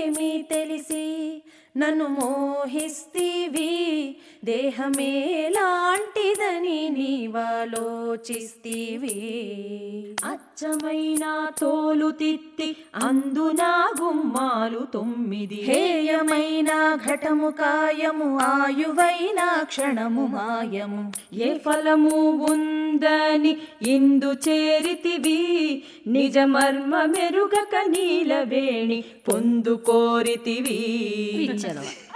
ఏమి తెలిసి నన్ను మోహిస్తీవి, దేహమేలాంటిదని నీవాలోచిస్తీవి. అచ్చమైన తోలు తిత్తి అందునా గుమ్మాలు 9, హేయమైన ఘటము కాయము, ఆయువైన క్షణము మాయము. ఏ ఫలము ఉందని ఇందు చేరితివి, నిజ మర్మ మెరుగక నీలవేణి పొందు కోరితివి.